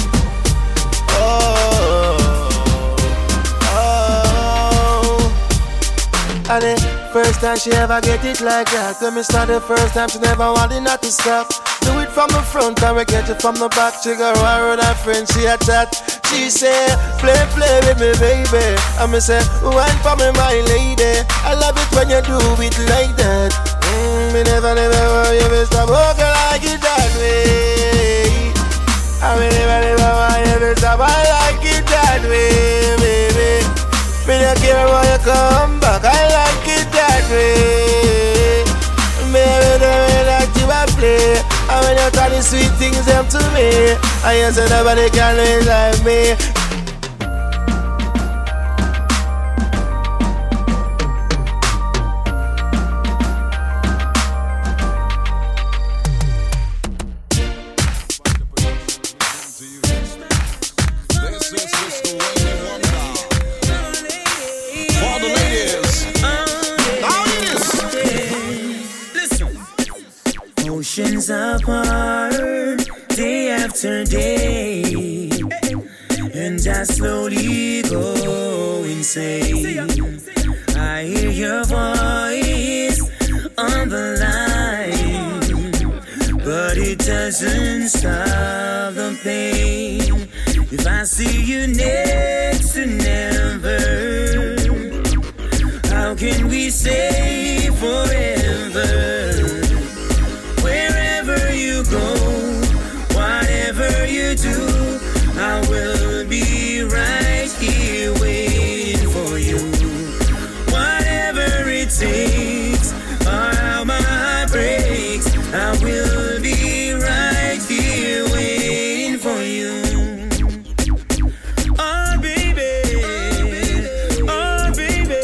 and the first time she ever get it like that. When me start the first time, she never wanted not to stop. Do it from the front and we get it from the back. She go around her friend, she a chat. She say, play with me, baby. And me say, wine for me, my lady. I love it when you do it like that. Me never want you to stop walking like it that way. I me never want you to stop, I like it that way, baby. Me don't care when you come back, I like it that way. Baby, the way that you a play, and when you tell the sweet things them to me, and you say nobody can do it like me. Oceans apart, day after day, and I slowly go insane. I hear your voice on the line, but it doesn't stop the pain. If I see you next to never, how can we say forever? Wherever you go, whatever you do, I will be right here waiting for you. Whatever it takes, or how my heart breaks, I will be right here waiting for you. Oh baby, oh baby,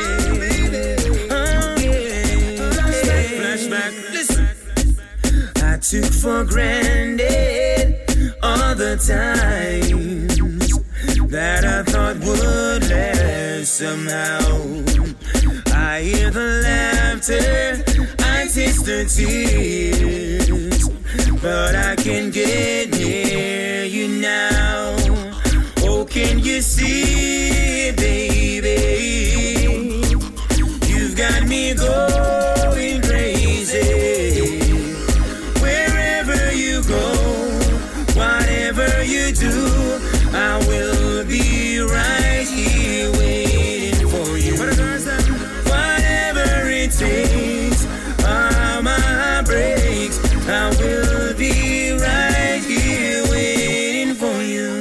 oh yeah. Flashback, listen. I took for granted all the times that I thought would last somehow. I hear the laughter, I taste the tears, but I can't get near you now. Oh, can you see, baby? You've got me going crazy. Wherever you go, whatever you do, I will be right here waiting for you. Whatever it takes, or my heart breaks, I will be right here waiting for you.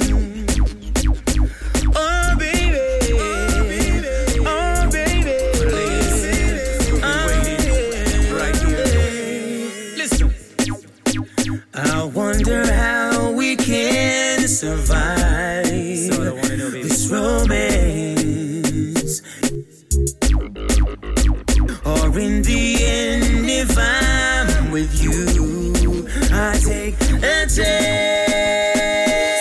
Oh baby, oh baby, oh baby, right here. Listen, I wonder how we can survive this romance, or in the end, if I'm with you, I take a chance.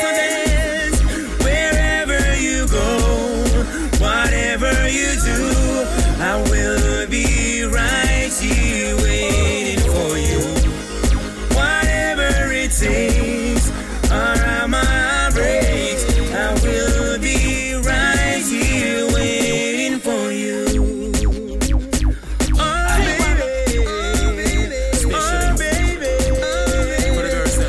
Wherever you go, whatever you do, I will be right here waiting for you. Whatever it takes, or how my heart breaks, I will be right here waiting for you. Oh baby, oh baby, oh baby, for the girls.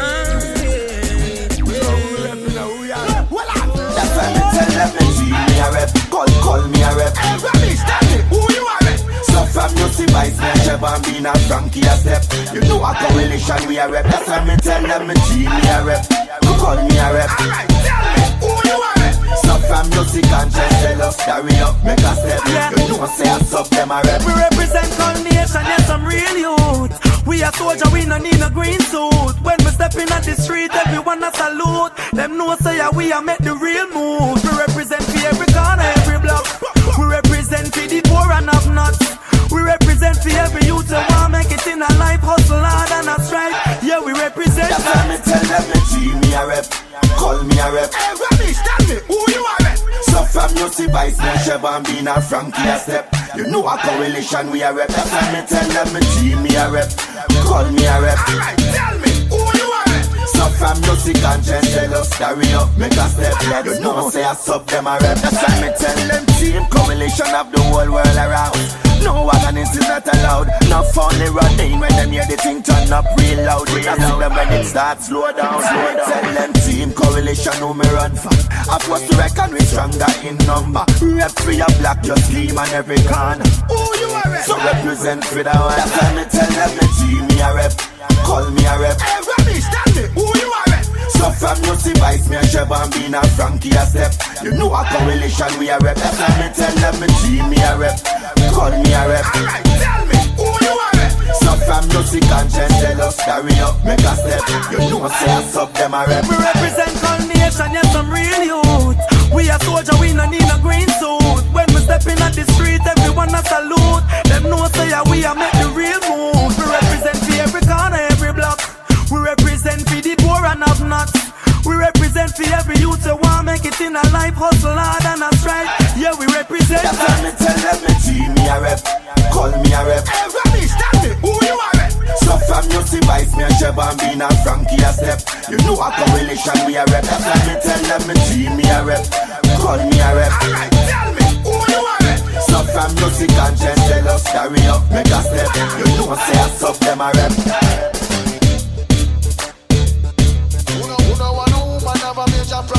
That's why me tell them me G me a rep, call me a rep. Hey, Ramesh, tell me who you are. So from you see Vice me Trevor and being a Frankie a step. You know a coalition we a rep. That's why me tell them me G me a rep, call me a rep. Alright, tell me who you are. So from you see conscience tell us carry up, make a step. You know say I sub them a rep. We represent all nation, yes I'm real youth. We a soldier, we no need a green suit. When we step in at the street, everyone a salute. Them know say we a make the real move. We represent for every corner, every block. We represent for the poor and have nots. We represent for every youth who want make it in a life, hustle hard and a strive. Yeah, we represent. That's why me tell them me G me a rep, call me a rep. Hey, Ramesh, tell me who you are. So from you see Vice me Trevor and being a Frankie a step. You know a coalition we a rep. That's why me tell them me G me a rep, call me a rep. Alright, tell me who you are. So from you see conscience tell us carry up, make a step. You know say I sub them a rep. That's why me tell them team coalition of the whole world around. No wagonist is not allowed. No funny running when them hear the thing turn up real loud. We not see them when it starts slow down. Tell them team coalition who me run for. I force to reckon we stronger in number. Rep for your black, your scheme on every corner. Who you are? So represent for the one. That's why me tell them me team me a rep, call me a rep. Hey Ramesh, tell me who you are. So from you see Vice me Trevor and being a Frankie a step. You know a coalition we a rep. That's why me tell them me G me a rep, call me a rep. Alright, tell me who you are. So from you see conscience tell us carry up, make a step. You know say I sub them a rep. We represent all nation, yes I'm real youth. We a soldier, we no need a green suit. When we step in at the street, everyone a salute. Them know say we a make the real move. We represent for every corner, every block. We represent for the poor and have nots. We represent for every youth who want make it in a life, hustle hard and a strive. Yeah, we represent. That's why me tell them me G me a rep, call me a rep. Hey Ramesh, tell me who you are. So from you see Vice me Trevor and being a Frankie a step. You know a coalition we a rep. That's why me tell them me G me a rep, call me a rep. Alright, tell me who you are. So from you see conscience tell us carry up, make a step. You know say I sub them a rep. Have a major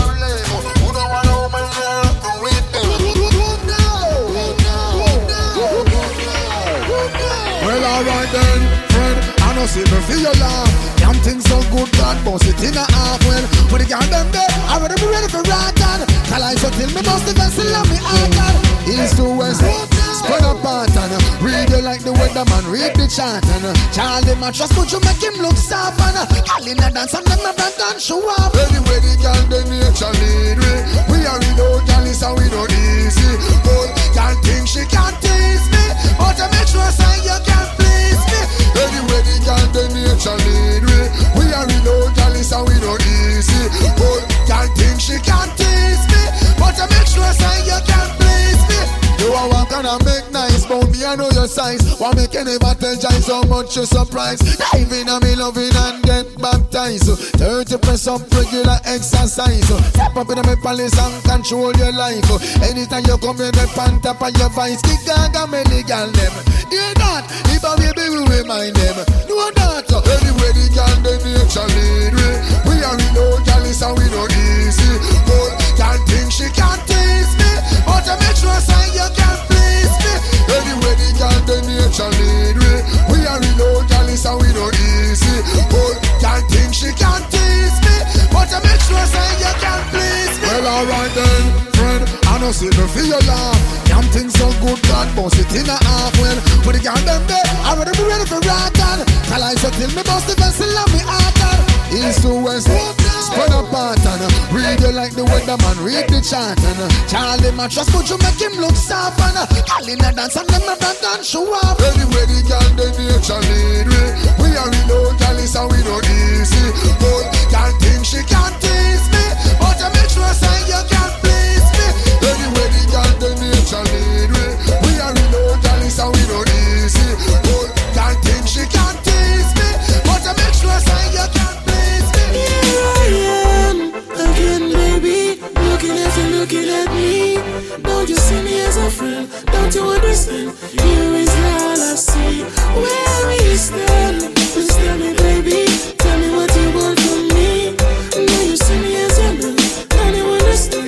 alright then, friend, I know see me feel your laugh. Damn things so good, God, boss it in a half. When the girl them there, I already be ready for rock on. Call I so till me bust the vessel of me heart. East to west, spread apart and read you like the weatherman, read the chart and Charlie mattress, but you make him look soft and call in a dance and them never dance show up. Anyway, the girl, the nature lead we are in old girl, so we don't easy. But can't think she can't tease me, but to make sure say you can please me. Anyway, the girl, the nature lead we are in old girl, so we don't easy. But can't think she can't tease me, but to make sure say you can please me. You are one gonna make nice, but me I know your size. Why make you never tell Jai so much you surprise? Dive in on me loving and get baptized. 30 press up regular exercise. Step up in my palace and control your life. Anytime you come in the pan top on your vice, kick gaga many gal them. Hear that? If a baby we remind them. Know that? Anyway the gal them nature lead we are in old gal so we don't easy. But can't think she can't tease me, but to make sure say you can please me. Anyway the gal the nature lead we are in old gal so we don't easy. But can't think she can't tease me, but to make sure say you can please me. Well alright then, friend, I know see me feel your laugh. Damn things so good, God, boss it in a half. When the gal them there, I already be ready for rock on. Call I so till me bust the vessel of me heart. East to west, spread apart and read you like the weatherman, read the chart and Charlie mattress, but you make him look soft and call in a dance and them never dance show up. Anyway the girl, the nature lead we are in old gal, so we don't easy. But can't think she can't tease me, but to make sure say you can please me. Anyway the girl, the nature lead we are in old gal, so we don't easy. But can't think she can't tease me, but to make sure say you can please me. Here I am again, baby, looking at me. Don't you see me as a friend? Don't you understand? Here is all I see. Where we stand, please tell me, baby. Tell me what you want from me. Now you see me as a man. Don't you understand?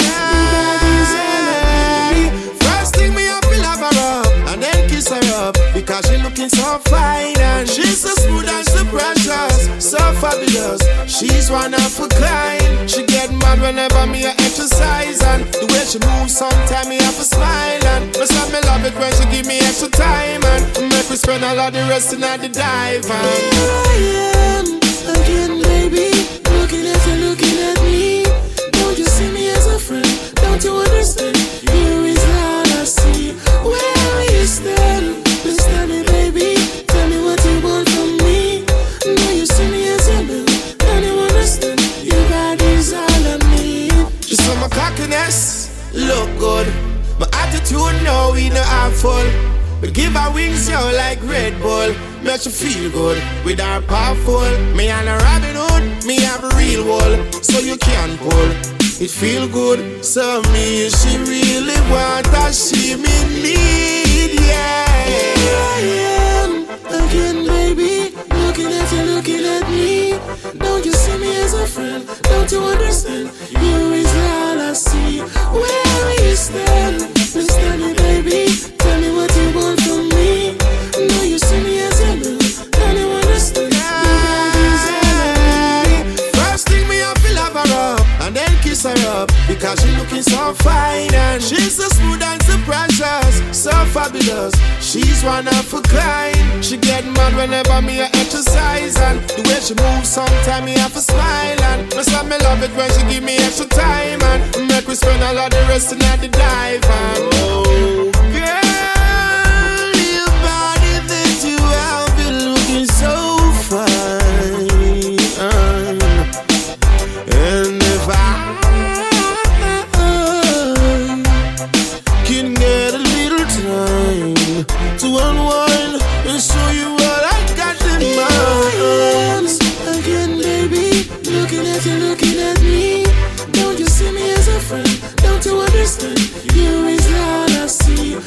First thing me up, love her up and then kiss her up because she looking so fine and she's so smooth and so precious, so fabulous. She's one of a kind. She get mad whenever me exercise and the way she moves, sometimes me have to smile and me love it when she give me extra time and make me spend all of the rest in the dive. Here I am again, baby, looking at me. Don't you see me as a friend? Don't you understand? Here is all I see. Where we stand, please tell me, baby. Tell me what you want from me. Now you see me as a man. Don't you understand? Your body's all I need. She saw my cockiness look good. My attitude now we no half-full. But give her wings, yo, like Red Bull. Make she feel good with her powerful. Me and a Robin Hood, me have a real wall. So you can pull, it feel good. So me, she really want that she me need, yeah. Here I am again, baby, looking at me. Don't you see me as a friend? Don't you understand? Here is all I see. Where we stand, please tell me, baby. Tell me what you want from me. Now you see me as a man. Don't you understand? First thing me up, love her up and then kiss her up because she looking so fine and she's so smooth and so precious, so fabulous. She's one of a kind. She get mad whenever me exercise and the way she moves, sometimes me have to smile and me love it when she give me extra time and make me spend all of the rest in the dive and oh girl, your body that you have been looking so fine. And if I can get a little time to unwind and show you what I got in mind. Again, baby, looking at me. Don't you see me as a friend? Don't you understand? Here is all I see.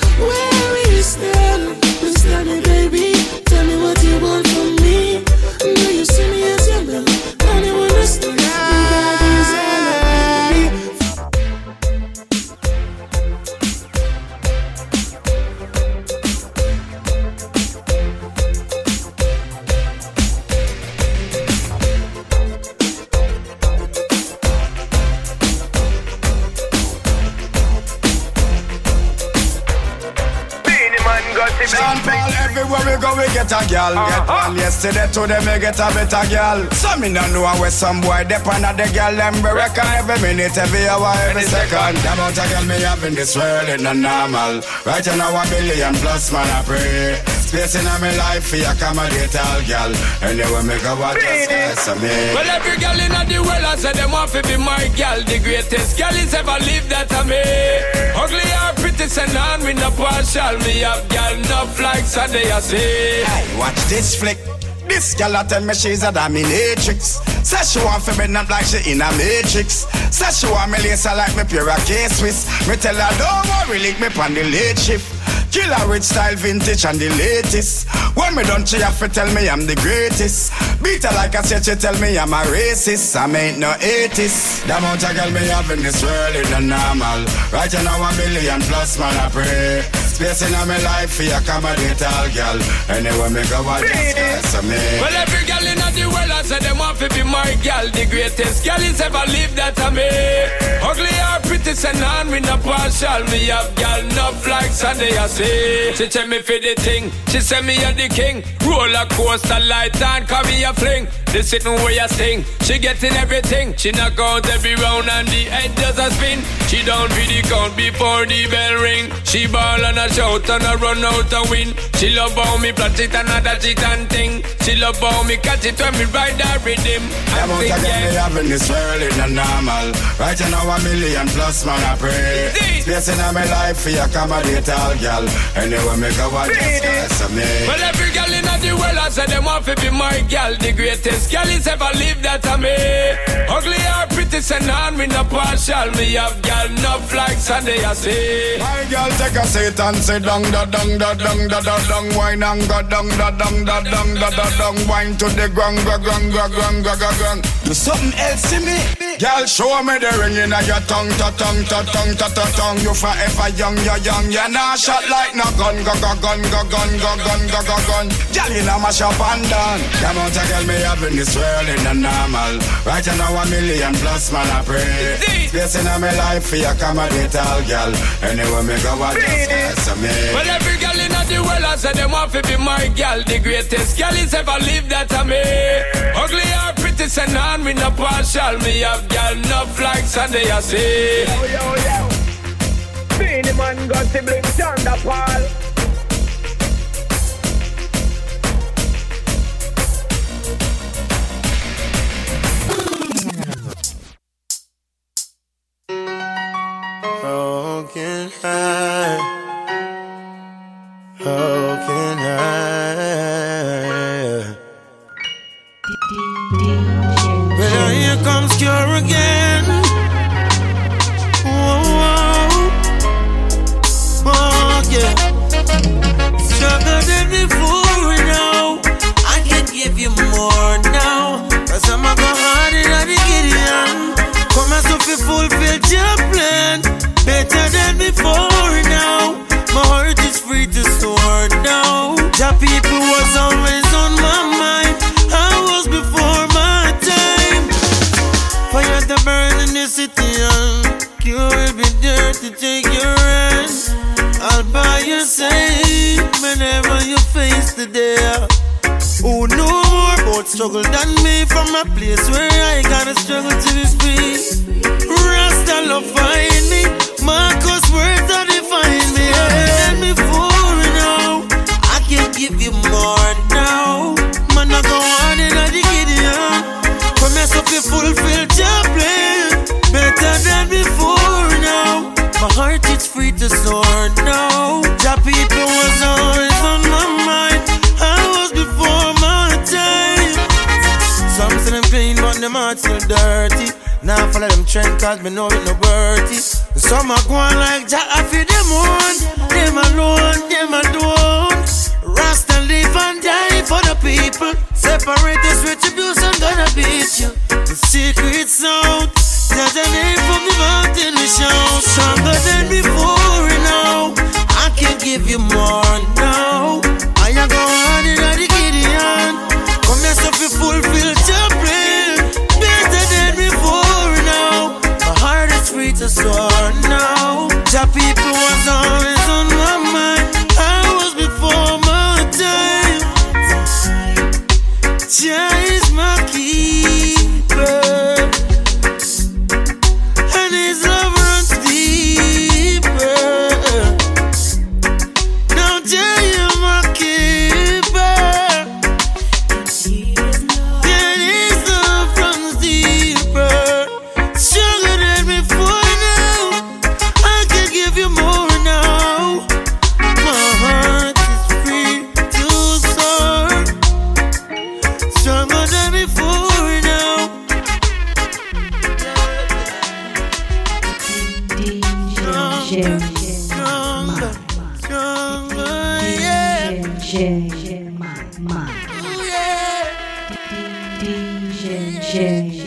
Everywhere we go, we get a girl. Get one yesterday, today me get a better girl. So me no know where some boy depend on the girl. Them be reckon every minute, every hour, every second. The amount of girl me have in this world is not normal. Right now 1 billion plus, man, I pray. Space in my life for accommodate all girl. Anyway, me go watch just me. Well, every girl in the world, I say them want to be my girl. The greatest girl is ever lived that I me. Ugly or pretty, send on me no partial. Me have girl enough like Sunday, I say. Hey, watch this flick. This girl tell me she's a dominatrix. Says she want to be not like she in a matrix. Says she want me lace like me pure K-Swiss. Me tell her don't worry, link me on the late shift. Killer with style, vintage and the latest. When me done, she have to tell me I'm the greatest. Beat her like I said, she tell me I'm a racist. I ain't no 80s. The amount of girl me have in this world is not normal. Right now 1 billion plus, man, I pray. Space in my life for accommodate all girl. Anyway, me go watch just me. Well, every girl in the world, I say them want to be my girl. The greatest girl is ever lived that I me. Ugly or pretty, send on me no partial. Me have girl enough like Sunday, I say. She tell me for the thing. She say me a the king. Roller coaster light and come me a fling. The sitting where you sing. She getting everything. She knock out every round and the head does a spin. She don't be the count before the bell ring. She ball and a shout and a run out a win. She love how me plot it and a cheat and thing. She love how me catch it when me ride that rhythm. The amount of girl me have in this world is not normal. Right now 1 million plus, man, I pray. Space in my life for accommodate all girl. Anyway, me go watch just me. Well, every girl in the world, I say them want to be my girl. The greatest girl is ever lived that I me. Ugly or pretty, send on me no partial. Me have girl enough like Sunday, I say. My girl take a seat and say dung da dung da dung da da dung. Wine and go dung da dung da dung da da dung. Wine to the ground, go ground, go ground, go ground. Do something else to me. Girl, show me the ring in your tongue, ta tongue, ta tongue, ta ta tongue. You forever young, you're young, you're not shot like no gun, go go gun, go gun, go gun, go go gun. Girl, you know my shop and done. The amount of girl me have in this world is not normal. Right now 1 million plus, man, I pray. Space in my life for accommodate all girl. Anyway, me go watch just me. Well, every girl in the world, I say them want to be my girl. The greatest girl is ever lived that I me. Ugly or pretty, send on me no partial. Me have girl enough like Sunday, I say. Yo, yo, yo. Beenie Man got siblings, Thunder Paul. How can I? Well, here comes Cure again. Oh, yeah. Stronger than before now. I can give you more now. Cause I'm a go hard in the Gideon. Come as if you fulfill your plan. Better than before now. My heart is free to soar now. Your people was always on my mind. I was before my time. Fire to burn in the city and you will be there to take your hand. I'll buy your side whenever you face the day. Who know more about struggle than me? From a place where I gotta struggle to this free. Rasta love find me. Marcus words that define me. And before now, I can give you more now. Man, I go on in the Gideon. Come here so you fulfill your plan. Better than before now. My heart is free to soar now. Your people was always on my mind. I was before my time. Some say them clean but them heart still dirty. Now follow them trend cause me know it no worthy. Some are going like Jack, I feel them one. Them alone, them alone. Rasta live and die for the people. Separate this retribution gonna beat you. The secret sound. There's a name from the mountain we shout. Stronger than before now. I can give you more now. I am going in the Gideon. Come here so you fulfill your plan. Better than before now. My heart is free to soar now. Your people was always on my mind. I was before my time. Stronger, yeah. DJ